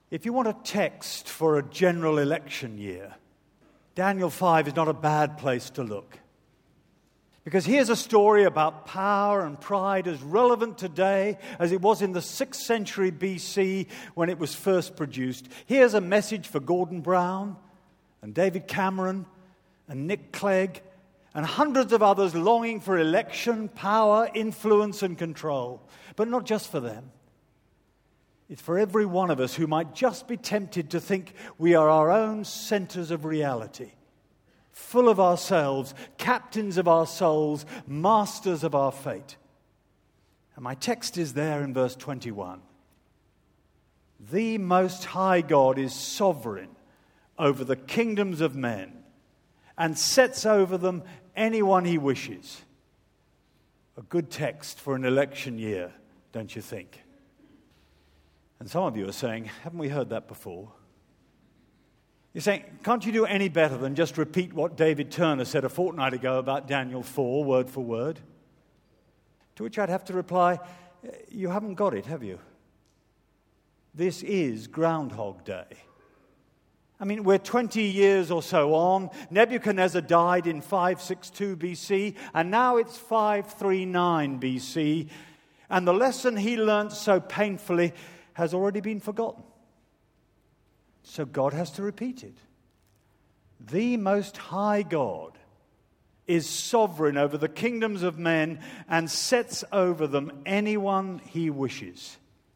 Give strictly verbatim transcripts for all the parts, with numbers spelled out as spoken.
If you want a text for a general election year, Daniel five is not a bad place to look. Because here's a story about power and pride as relevant today as it was in the sixth century B C when it was first produced. Here's a message for Gordon Brown and David Cameron and Nick Clegg and hundreds of others longing for election, power, influence and control. But not just for them. It's for every one of us who might just be tempted to think we are our own centers of reality, full of ourselves, captains of our souls, masters of our fate. And my text is there in verse twenty-one. The Most High God is sovereign over the kingdoms of men and sets over them anyone he wishes. A good text for an election year, don't you think? And some of you are saying, haven't we heard that before? You're saying, can't you do any better than just repeat what David Turner said a fortnight ago about Daniel four, word for word? To which I'd have to reply, you haven't got it, have you? This is Groundhog Day. I mean, we're twenty years or so on. Nebuchadnezzar died in five sixty-two B C, and now it's five thirty-nine B C, and the lesson he learnt so painfully has already been forgotten. So God has to repeat it. The Most High God is sovereign over the kingdoms of men and sets over them anyone he wishes.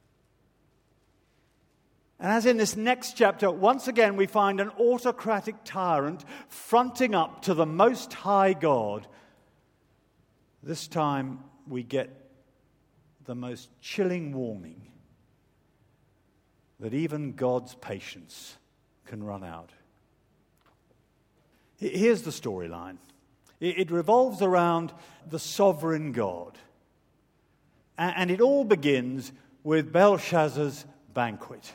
And as in this next chapter, once again we find an autocratic tyrant fronting up to the Most High God. This time we get the most chilling warning that even God's patience can run out. Here's the storyline. It revolves around the sovereign God. And it all begins with Belshazzar's banquet.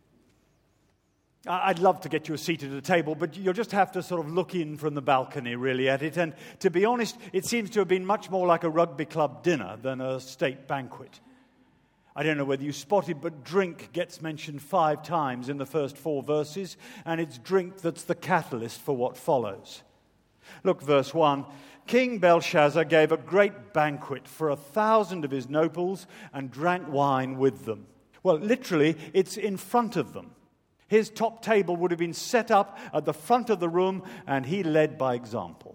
I'd love to get you a seat at a table, but you'll just have to sort of look in from the balcony really at it. And to be honest, it seems to have been much more like a rugby club dinner than a state banquet. I don't know whether you spotted, but drink gets mentioned five times in the first four verses, and it's drink that's the catalyst for what follows. Look, verse one. King Belshazzar gave a great banquet for a thousand of his nobles and drank wine with them. Well, literally, it's in front of them. His top table would have been set up at the front of the room, and he led by example.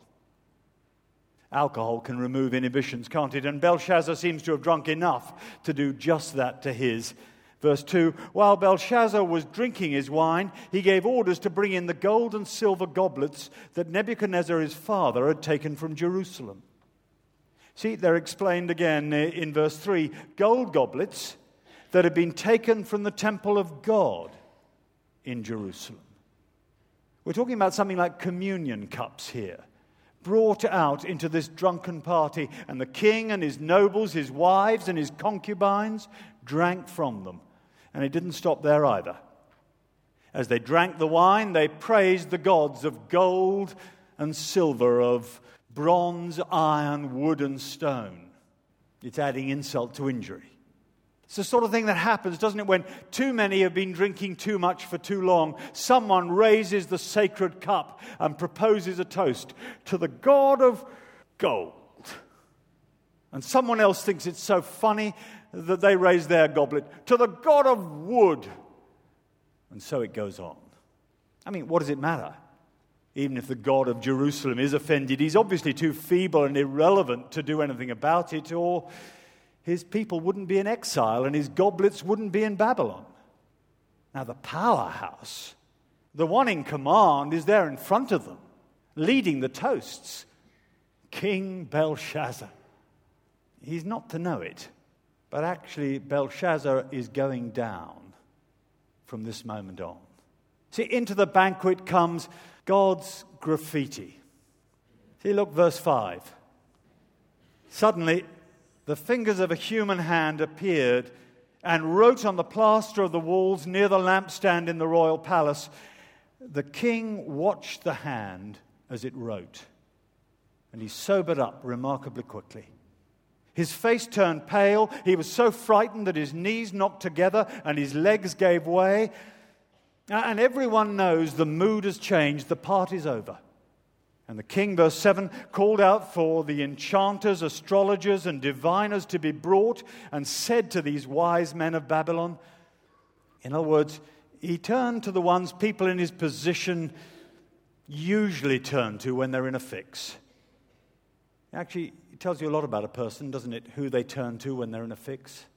Alcohol can remove inhibitions, can't it? And Belshazzar seems to have drunk enough to do just that to his. Verse two, while Belshazzar was drinking his wine, he gave orders to bring in the gold and silver goblets that Nebuchadnezzar his father had taken from Jerusalem. See, they're explained again in verse three. Gold goblets that had been taken from the temple of God in Jerusalem. We're talking about something like communion cups here, brought out into this drunken party, and the king and his nobles, his wives and his concubines drank from them. And it didn't stop there either. As they drank the wine, they praised the gods of gold and silver, of bronze, iron, wood and stone. It's adding insult to injury. It's the sort of thing that happens, doesn't it, when too many have been drinking too much for too long. Someone raises the sacred cup and proposes a toast to the God of gold. And someone else thinks it's so funny that they raise their goblet to the God of wood. And so it goes on. I mean, what does it matter? Even if the God of Jerusalem is offended, he's obviously too feeble and irrelevant to do anything about it, or his people wouldn't be in exile and his goblets wouldn't be in Babylon. Now the powerhouse, the one in command, is there in front of them, leading the toasts. King Belshazzar. He's not to know it, but actually Belshazzar is going down from this moment on. See, into the banquet comes God's graffiti. See, look, verse five. Suddenly, the fingers of a human hand appeared and wrote on the plaster of the walls near the lampstand in the royal palace. The king watched the hand as it wrote, and he sobered up remarkably quickly. His face turned pale. He was so frightened that his knees knocked together and his legs gave way. And everyone knows the mood has changed, the party's over. And the king, verse seven, called out for the enchanters, astrologers, and diviners to be brought, and said to these wise men of Babylon, in other words, he turned to the ones people in his position usually turn to when they're in a fix. Actually, it tells you a lot about a person, doesn't it, who they turn to when they're in a fix.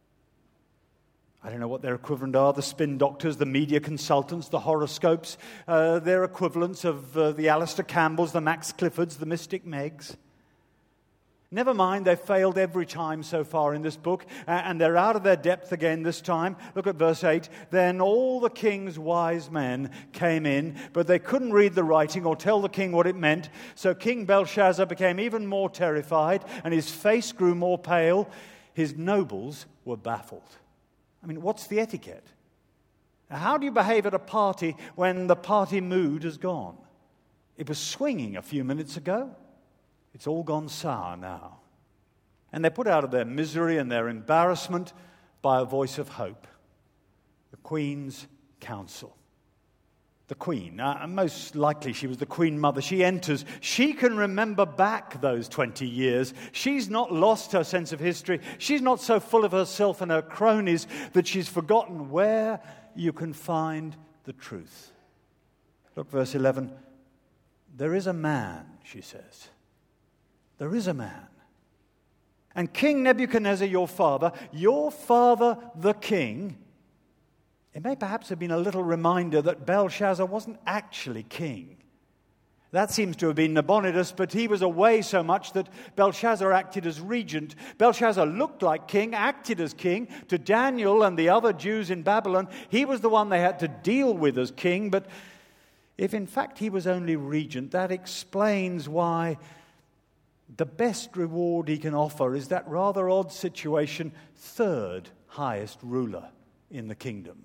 I don't know what their equivalent are, the spin doctors, the media consultants, the horoscopes, uh, their equivalents of uh, the Alistair Campbells, the Max Cliffords, the Mystic Megs. Never mind, they've failed every time so far in this book, and they're out of their depth again this time. Look at verse eight. Then all the king's wise men came in, but they couldn't read the writing or tell the king what it meant. So King Belshazzar became even more terrified, and his face grew more pale. His nobles were baffled. I mean, what's the etiquette? How do you behave at a party when the party mood has gone? It was swinging a few minutes ago. It's all gone sour now. And they're put out of their misery and their embarrassment by a voice of hope. The Queen's counsel. The Queen, uh, most likely she was the Queen Mother. She enters. She can remember back those twenty years. She's not lost her sense of history. She's not so full of herself and her cronies that she's forgotten where you can find the truth. Look, verse eleven. There is a man, she says. There is a man. And King Nebuchadnezzar, your father, your father the king, it may perhaps have been a little reminder that Belshazzar wasn't actually king. That seems to have been Nabonidus, but he was away so much that Belshazzar acted as regent. Belshazzar looked like king, acted as king. To Daniel and the other Jews in Babylon, he was the one they had to deal with as king. But if in fact he was only regent, that explains why the best reward he can offer is that rather odd situation, third highest ruler in the kingdom.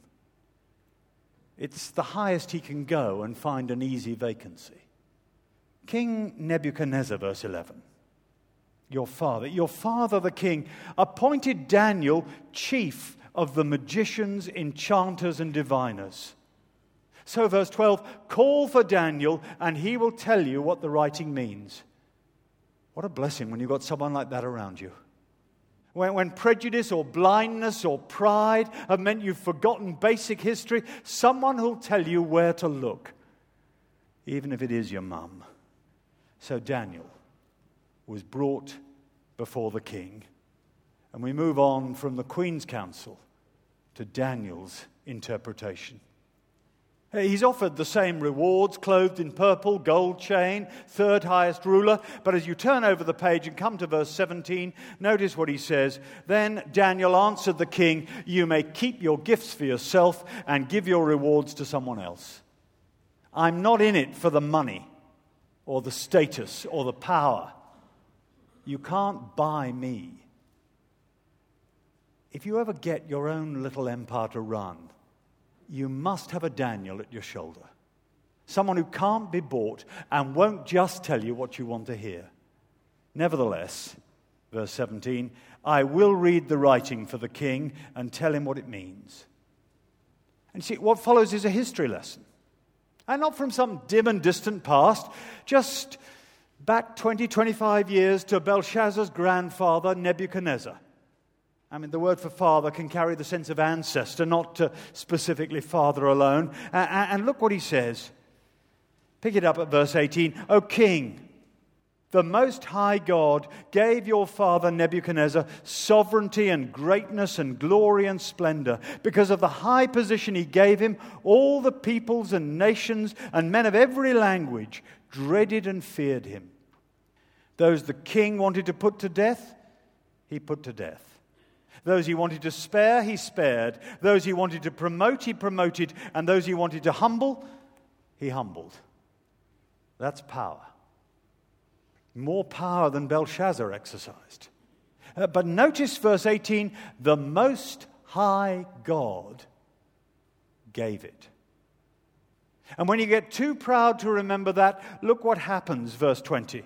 It's the highest he can go and find an easy vacancy. King Nebuchadnezzar, verse eleven, your father, your father the king, appointed Daniel chief of the magicians, enchanters, and diviners. So, verse twelve, call for Daniel, and he will tell you what the writing means. What a blessing when you've got someone like that around you. When, when prejudice or blindness or pride have meant you've forgotten basic history, someone who'll tell you where to look, even if it is your mum. So Daniel was brought before the king. And we move on from the Queen's counsel to Daniel's interpretation. He's offered the same rewards, clothed in purple, gold chain, third highest ruler. But as you turn over the page and come to verse seventeen, notice what he says. Then Daniel answered the king, you may keep your gifts for yourself and give your rewards to someone else. I'm not in it for the money or the status or the power. You can't buy me. If you ever get your own little empire to run, you must have a Daniel at your shoulder. Someone who can't be bought and won't just tell you what you want to hear. Nevertheless, verse seventeen, I will read the writing for the king and tell him what it means. And see, what follows is a history lesson. And not from some dim and distant past, just back twenty, twenty-five years to Belshazzar's grandfather, Nebuchadnezzar. I mean, the word for father can carry the sense of ancestor, not uh, specifically father alone. Uh, and look what he says. Pick it up at verse eighteen. O king, the Most High God gave your father Nebuchadnezzar sovereignty and greatness and glory and splendor. Because of the high position he gave him, all the peoples and nations and men of every language dreaded and feared him. Those the king wanted to put to death, he put to death. Those he wanted to spare, he spared. Those he wanted to promote, he promoted. And those he wanted to humble, he humbled. That's power. More power than Belshazzar exercised. Uh, but notice verse eighteen, the Most High God gave it. And when you get too proud to remember that, look what happens, verse twenty.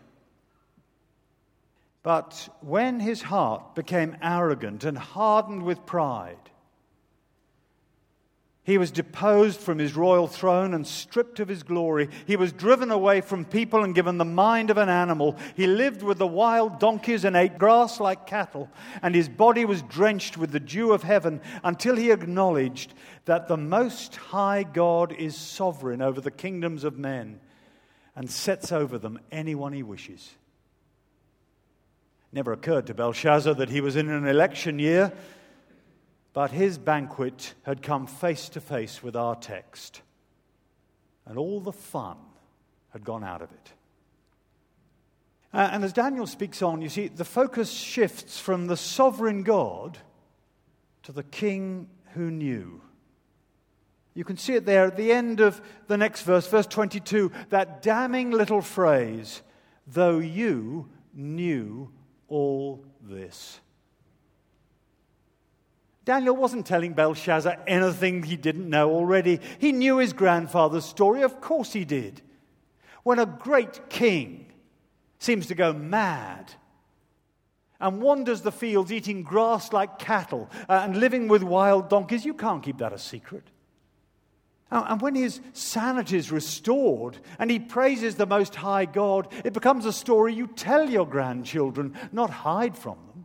But when his heart became arrogant and hardened with pride, He was deposed from his royal throne and stripped of his glory. He was driven away from people and given the mind of an animal. He lived with the wild donkeys and ate grass like cattle, and his body was drenched with the dew of heaven until he acknowledged that the Most High God is sovereign over the kingdoms of men and sets over them anyone he wishes. It never occurred to Belshazzar that he was in an election year, but his banquet had come face to face with our text, and all the fun had gone out of it. Uh, and as Daniel speaks on, you see, the focus shifts from the sovereign God to the king who knew. You can see it there at the end of the next verse, verse twenty-two, that damning little phrase, though you knew all this. Daniel wasn't telling Belshazzar anything he didn't know already. He knew his grandfather's story. Of course he did. When a great king seems to go mad and wanders the fields eating grass like cattle uh, and living with wild donkeys, you can't keep that a secret. Uh, and when his sanity is restored and he praises the Most High God, it becomes a story you tell your grandchildren, not hide from them.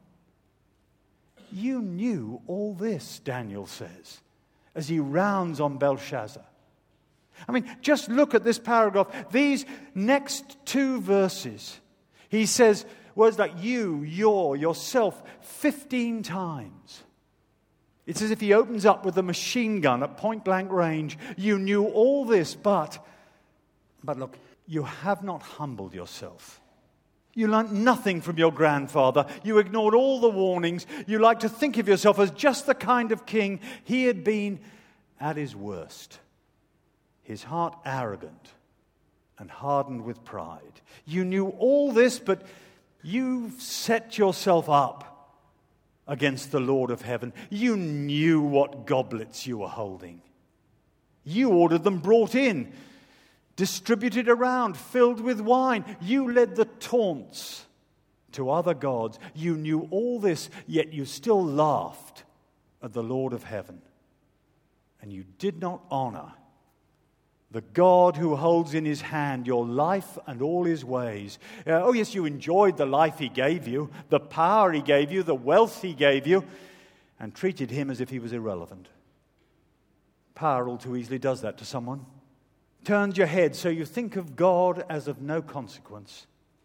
You knew all this, Daniel says, as he rounds on Belshazzar. I mean, just look at this paragraph. These next two verses, he says words like you, your, yourself, fifteen times. It's as if he opens up with a machine gun at point-blank range. You knew all this, but, but look, you have not humbled yourself. You learnt nothing from your grandfather. You ignored all the warnings. You like to think of yourself as just the kind of king he had been at his worst. His heart arrogant and hardened with pride. You knew all this, but you set yourself up against the Lord of heaven. You knew what goblets you were holding. You ordered them brought in, distributed around, filled with wine. You led the taunts to other gods. You knew all this, yet you still laughed at the Lord of heaven. And you did not honor the God who holds in his hand your life and all his ways. Uh, oh yes, you enjoyed the life he gave you, the power he gave you, the wealth he gave you, and treated him as if he was irrelevant. Power all too easily does that to someone. Turns your head so you think of God as of no consequence.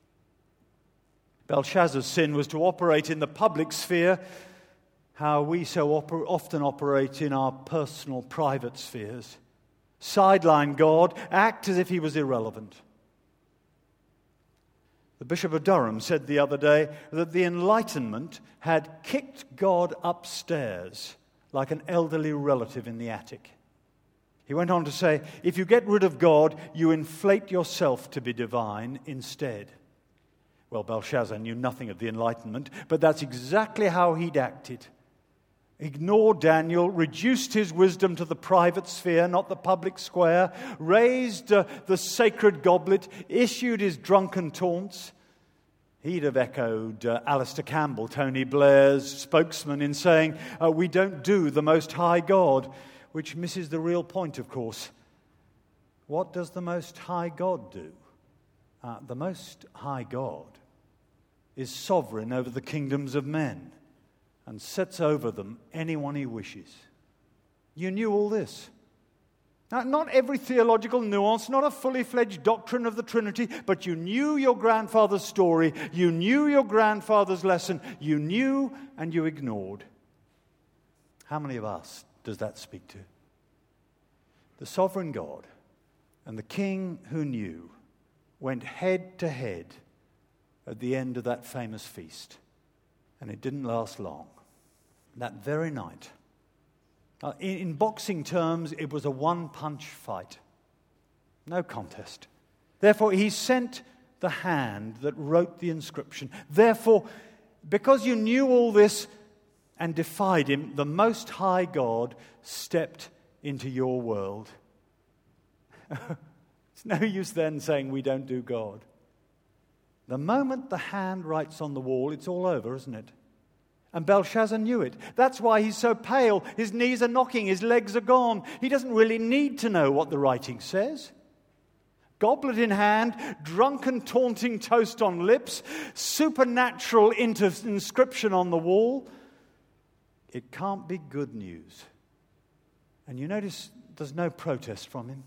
Belshazzar's sin was to operate in the public sphere how we so oper- often operate in our personal, private spheres. Sideline God, act as if he was irrelevant. The Bishop of Durham said the other day that the Enlightenment had kicked God upstairs like an elderly relative in the attic. He went on to say, if you get rid of God, you inflate yourself to be divine instead. Well, Belshazzar knew nothing of the Enlightenment, but that's exactly how he'd acted. Ignored Daniel, reduced his wisdom to the private sphere, not the public square, raised uh, the sacred goblet, issued his drunken taunts. He'd have echoed uh, Alistair Campbell, Tony Blair's spokesman, in saying, uh, we don't do the Most High God, which misses the real point, of course. What does the Most High God do? Uh, the Most High God is sovereign over the kingdoms of men and sets over them anyone he wishes. You knew all this. Now, not every theological nuance, not a fully fledged doctrine of the Trinity, but you knew your grandfather's story, you knew your grandfather's lesson, you knew and you ignored. How many of us does that speak to? The sovereign God and the king who knew went head to head at the end of that famous feast. And it didn't last long. That very night, uh, in, in boxing terms, it was a one-punch fight. No contest. Therefore, he sent the hand that wrote the inscription. Therefore, because you knew all this and defied him, the Most High God stepped into your world. It's no use then saying we don't do God. The moment the hand writes on the wall, it's all over, isn't it? And Belshazzar knew it. That's why he's so pale. His knees are knocking. His legs are gone. He doesn't really need to know what the writing says. Goblet in hand, drunken, taunting toast on lips, supernatural inter- inscription on the wall. It can't be good news. And you notice there's no protest from him.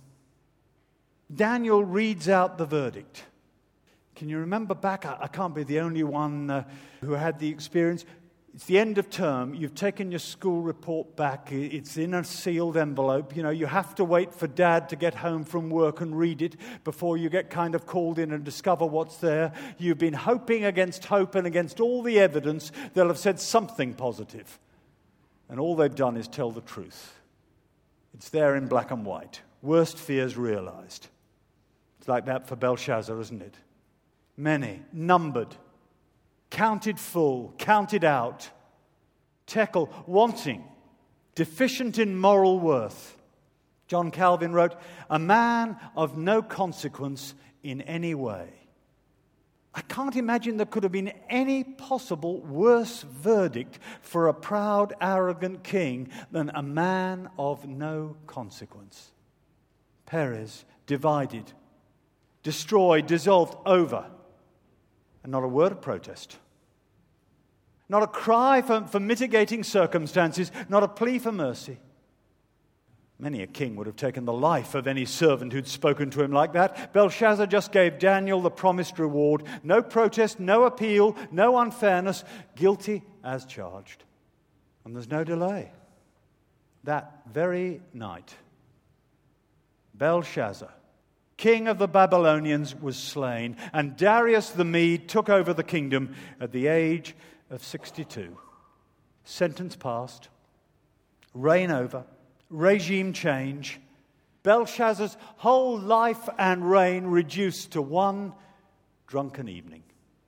Daniel reads out the verdict. Can you remember back? I, I can't be the only one uh, who had the experience. It's the end of term. You've taken your school report back. It's in a sealed envelope. You know, you have to wait for Dad to get home from work and read it before you get kind of called in and discover what's there. You've been hoping against hope and against all the evidence they'll have said something positive. And all they've done is tell the truth. It's there in black and white. Worst fears realized. It's like that for Belshazzar, isn't it? Many, numbered, counted full, counted out, Tekel, wanting, deficient in moral worth. John Calvin wrote, a man of no consequence in any way. I can't imagine there could have been any possible worse verdict for a proud, arrogant king than a man of no consequence. Perez, divided, destroyed, dissolved, over. And not a word of protest. Not a cry for, for mitigating circumstances, not a plea for mercy. Many a king would have taken the life of any servant who'd spoken to him like that. Belshazzar just gave Daniel the promised reward. No protest, no appeal, no unfairness. Guilty as charged. And there's no delay. That very night, Belshazzar, king of the Babylonians, was slain, and Darius the Mede took over the kingdom at the age of sixty-two. Sentence passed, reign over, regime change. Belshazzar's whole life and reign reduced to one drunken evening.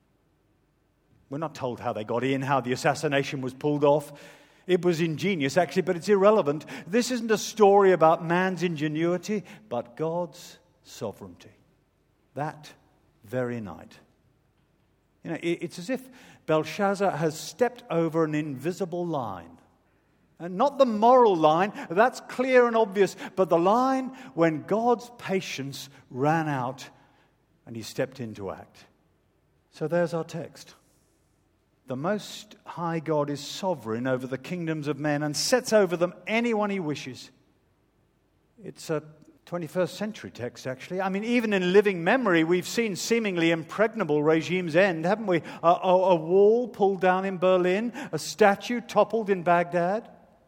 We're not told how they got in, how the assassination was pulled off. It was ingenious, actually, but it's irrelevant. This isn't a story about man's ingenuity, but God's sovereignty. That very night. You know, it's as if Belshazzar has stepped over an invisible line. And not the moral line, that's clear and obvious, but the line when God's patience ran out and he stepped in to act. So there's our text. The Most High God is sovereign over the kingdoms of men and sets over them anyone he wishes. It's a twenty-first century text, actually. I mean, even in living memory, we've seen seemingly impregnable regimes end, haven't we? A, a, a wall pulled down in Berlin, a statue toppled in Baghdad.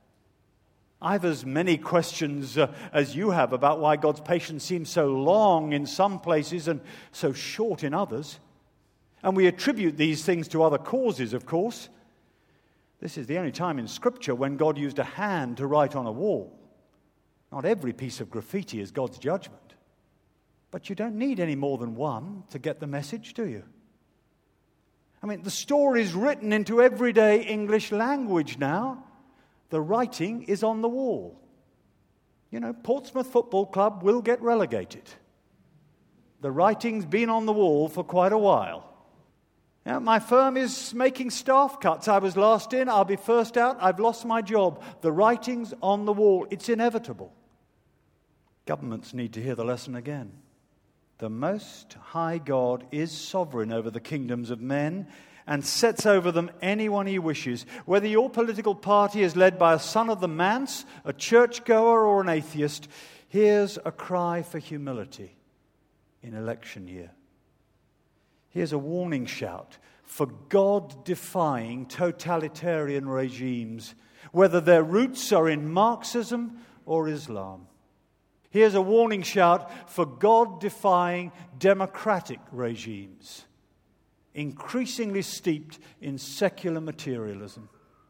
I've as many questions uh, as you have about why God's patience seems so long in some places and so short in others. And we attribute these things to other causes, of course. This is the only time in Scripture when God used a hand to write on a wall. Not every piece of graffiti is God's judgment. But you don't need any more than one to get the message, do you? I mean, the story is written into everyday English language now. The writing is on the wall. You know, Portsmouth Football Club will get relegated. The writing's been on the wall for quite a while. Now, my firm is making staff cuts. I was last in, I'll be first out, I've lost my job. The writing's on the wall. It's inevitable. Governments need to hear the lesson again. The Most High God is sovereign over the kingdoms of men and sets over them anyone he wishes. Whether your political party is led by a son of the manse, a churchgoer, or an atheist, here's a cry for humility in election year. Here's a warning shout for God-defying totalitarian regimes, whether their roots are in Marxism or Islam. Here's a warning shout for God-defying democratic regimes, increasingly steeped in secular materialism.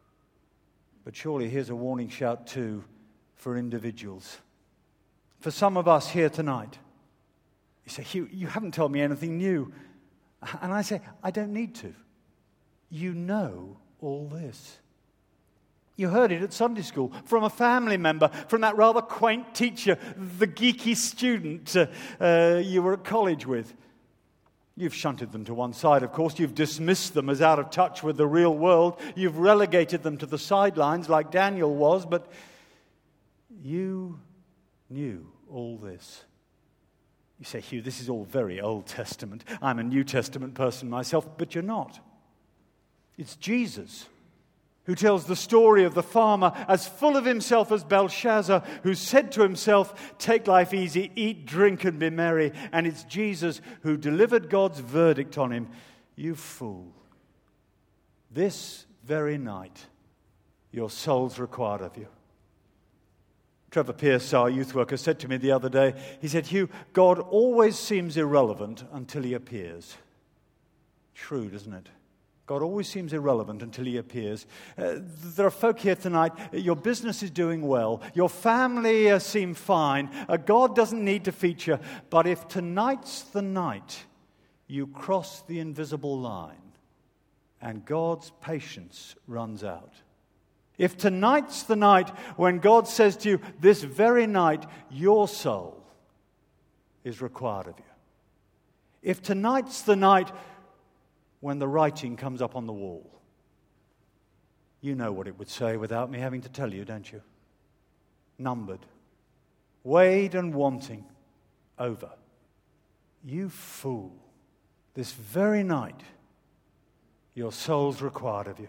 But surely here's a warning shout too for individuals. For some of us here tonight, you say, Hugh, you haven't told me anything new. And I say, I don't need to. You know all this. You heard it at Sunday school from a family member, from that rather quaint teacher, the geeky student uh, uh, you were at college with. You've shunted them to one side, of course. You've dismissed them as out of touch with the real world. You've relegated them to the sidelines like Daniel was, but you knew all this. You say, Hugh, this is all very Old Testament. I'm a New Testament person myself, but you're not. It's Jesus who tells the story of the farmer as full of himself as Belshazzar, who said to himself, take life easy, eat, drink, and be merry. And it's Jesus who delivered God's verdict on him. You fool. This very night, your soul's required of you. Trevor Pierce, our youth worker, said to me the other day, he said, Hugh, God always seems irrelevant until he appears. True, doesn't it? God always seems irrelevant until he appears. Uh, there are folk here tonight, your business is doing well, your family uh, seem fine, uh, God doesn't need to feature, but if tonight's the night you cross the invisible line and God's patience runs out, if tonight's the night when God says to you, this very night your soul is required of you, if tonight's the night when the writing comes up on the wall, you know what it would say without me having to tell you, don't you? Numbered, weighed and wanting, over. You fool, this very night your soul's required of you.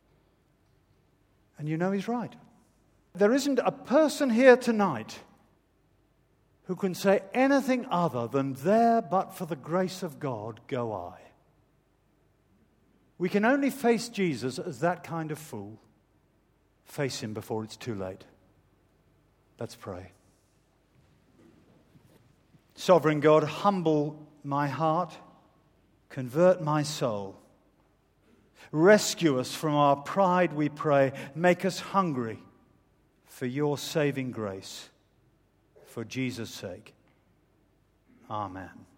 And you know he's right. There isn't a person here tonight who can say anything other than there but for the grace of God go I. We can only face Jesus as that kind of fool. Face him before it's too late. Let's pray. Sovereign God, humble my heart, convert my soul. Rescue us from our pride, we pray. Make us hungry for your saving grace. For Jesus' sake. Amen.